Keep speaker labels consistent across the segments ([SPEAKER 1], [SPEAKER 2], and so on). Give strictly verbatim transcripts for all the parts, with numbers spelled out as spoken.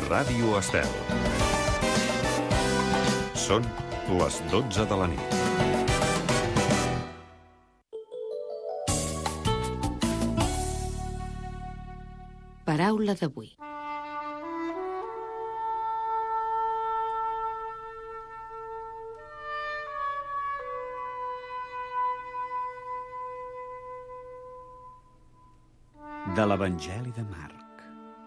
[SPEAKER 1] Ràdio Estel. Són les dotze de la nit.
[SPEAKER 2] Paraula d'avui.
[SPEAKER 3] De l'Evangeli de Marc.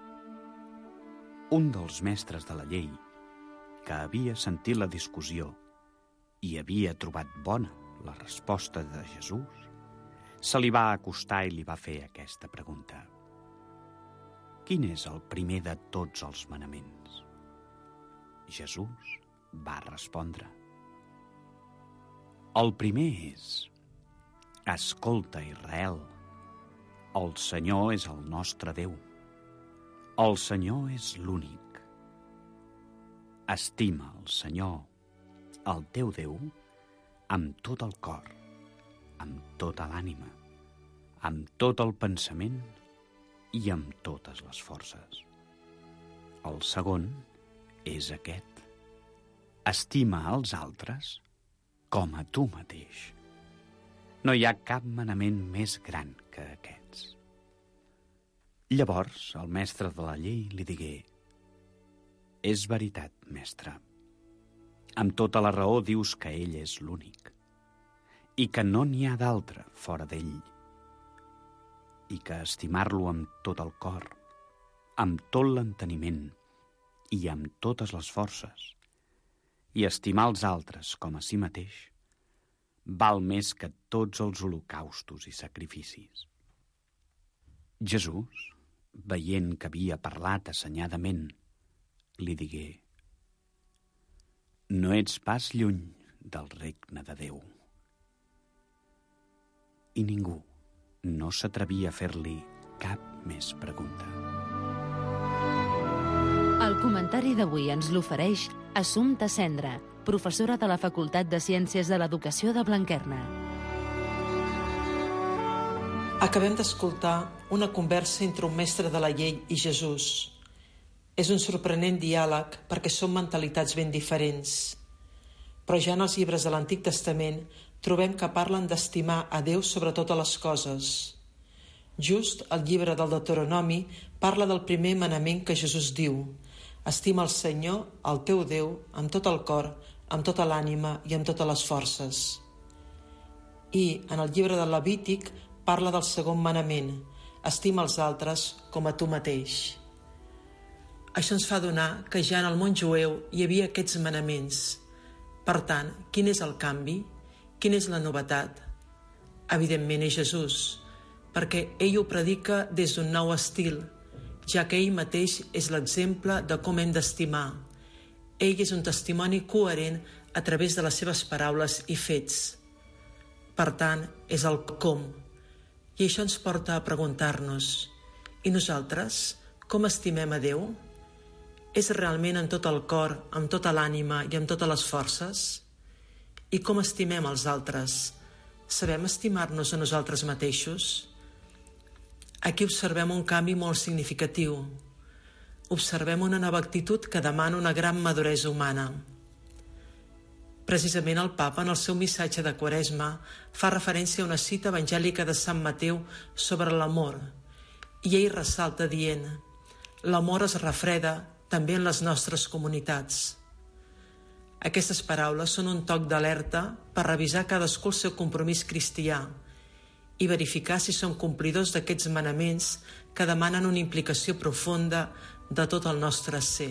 [SPEAKER 3] Un dels mestres de la llei, que havia sentit la discussió i havia trobat bona la resposta de Jesús, se li va acostar i li va fer aquesta pregunta. Quin és el primer de tots els manaments? Jesús va respondre. El primer és: escolta, Israel, el Senyor és el nostre Déu. El Senyor és l'únic. Estima el Senyor, el teu Déu, amb tot el cor, amb tota l'ànima, amb tot el pensament i amb totes les forces. El segon és aquest: estima els altres com a tu mateix. No hi ha cap manament més gran que aquests. Llavors el mestre de la llei li digué: és veritat, mestre. Amb tota la raó dius que ell és l'únic i que no n'hi ha d'altre fora d'ell, i que estimar-lo amb tot el cor, amb tot l'enteniment i amb totes les forces, i estimar els altres com a si mateix, val més que tots els holocaustos i sacrificis. Jesús, veient que havia parlat assenyadament, li digué: no ets pas lluny del regne de Déu. I ningú no s'atrevia a fer-li cap més pregunta.
[SPEAKER 2] El comentari d'avui ens l'ofereix Assumpta Cendra, professora de la Facultat de Ciències de l'Educació de Blanquerna.
[SPEAKER 4] Acabem d'escoltar una conversa entre un mestre de la llei i Jesús. És un sorprenent diàleg perquè són mentalitats ben diferents. Però ja en els llibres de l'Antic Testament trobem que parlen d'estimar a Déu sobre totes les coses. Just el llibre del Deuteronomi parla del primer manament que Jesús diu: estima el Senyor, el teu Déu, amb tot el cor, amb tota l'ànima i amb totes les forces. I en el llibre del Levític parla del segon manament: estima els altres com a tu mateix. Això ens fa adonar que ja en el món jueu hi havia aquests manaments. Per tant, quin és el canvi? Quina és la novetat? Evidentment és Jesús, perquè ell ho predica des d'un nou estil, ja que ell mateix és l'exemple de com hem d'estimar. Ell és un testimoni coherent a través de les seves paraules i fets. Per tant, és el com. I això ens porta a preguntar-nos: i nosaltres, com estimem a Déu? És realment amb tot el cor, amb tota l'ànima i amb totes les forces? I com estimem els altres? Sabem estimar-nos a nosaltres mateixos? Aquí observem un canvi molt significatiu. Observem una nova actitud que demana una gran maduresa humana. Precisament el Papa, en el seu missatge de Quaresma, fa referència a una cita evangèlica de Sant Mateu sobre l'amor, i ell ressalta dient: l'amor es refreda també en les nostres comunitats. Aquestes paraules són un toc d'alerta per revisar cadascú el seu compromís cristià i verificar si som complidors d'aquests manaments que demanen una implicació profunda de tot el nostre ser.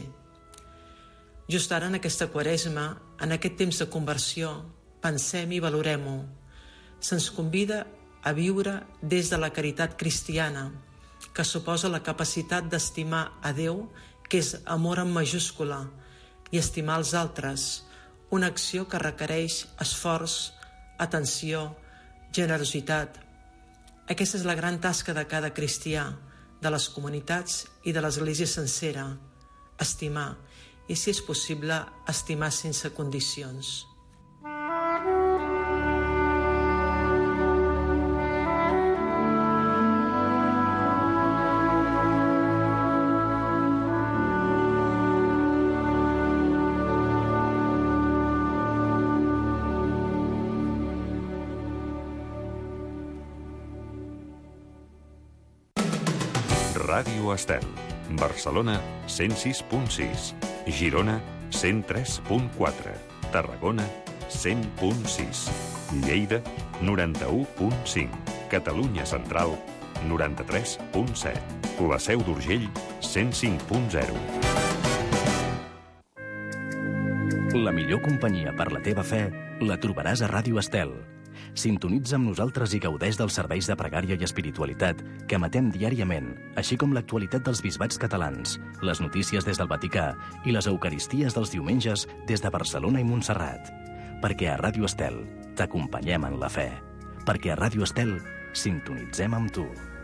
[SPEAKER 4] Just ara, en aquesta Quaresma, en aquest temps de conversió, pensem i valorem-ho. Se'ns convida a viure des de la caritat cristiana, que suposa la capacitat d'estimar a Déu, que és amor en majúscula, i estimar els altres, una acció que requereix esforç, atenció, generositat. Aquesta és la gran tasca de cada cristià, de les comunitats i de l'Església sencera: estimar, i si és possible, estimar sense condicions.
[SPEAKER 1] Ràdio Estel. Barcelona, cent sis punt sis. Girona, cent tres punt quatre. Tarragona, cent punt sis. Lleida, noranta-u punt cinc. Catalunya Central, noranta-tres punt set. La Seu d'Urgell, cent cinc punt zero.
[SPEAKER 5] La millor companyia per la teva fe la trobaràs a Ràdio Estel. Sintonitza amb nosaltres i gaudeix dels serveis de pregària i espiritualitat que emetem diàriament, així com l'actualitat dels bisbats catalans, les notícies des del Vaticà i les eucaristies dels diumenges des de Barcelona i Montserrat. Perquè a Ràdio Estel t'acompanyem en la fe. Perquè a Ràdio Estel sintonitzem amb tu.